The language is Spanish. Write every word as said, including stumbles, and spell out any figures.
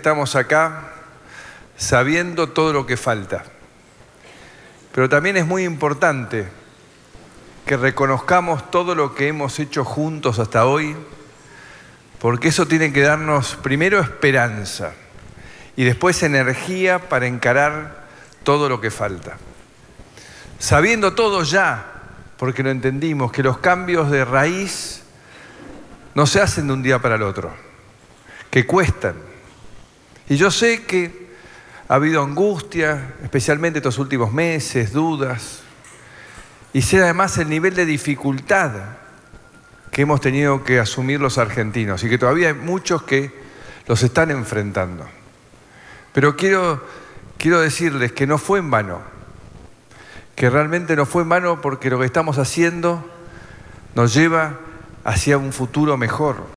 estamos acá sabiendo todo lo que falta. Pero también es muy importante que reconozcamos todo lo que hemos hecho juntos hasta hoy, porque eso tiene que darnos primero esperanza y después energía para encarar todo lo que falta. Sabiendo todo ya, porque lo entendimos, que los cambios de raíz no se hacen de un día para el otro, que cuestan. Y yo sé que ha habido angustia, especialmente estos últimos meses, dudas, y sé además el nivel de dificultad que hemos tenido que asumir los argentinos y que todavía hay muchos que los están enfrentando. Pero quiero, quiero decirles que no fue en vano, que realmente no fue en vano porque lo que estamos haciendo nos lleva hacia un futuro mejor.